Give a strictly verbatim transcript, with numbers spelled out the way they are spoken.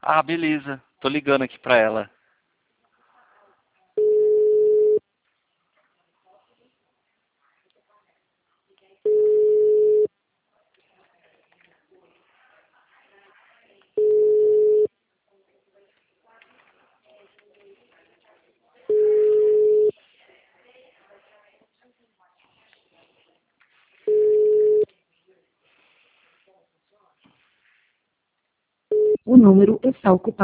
Ah, beleza. Tô ligando aqui pra ela. O número está ocupado.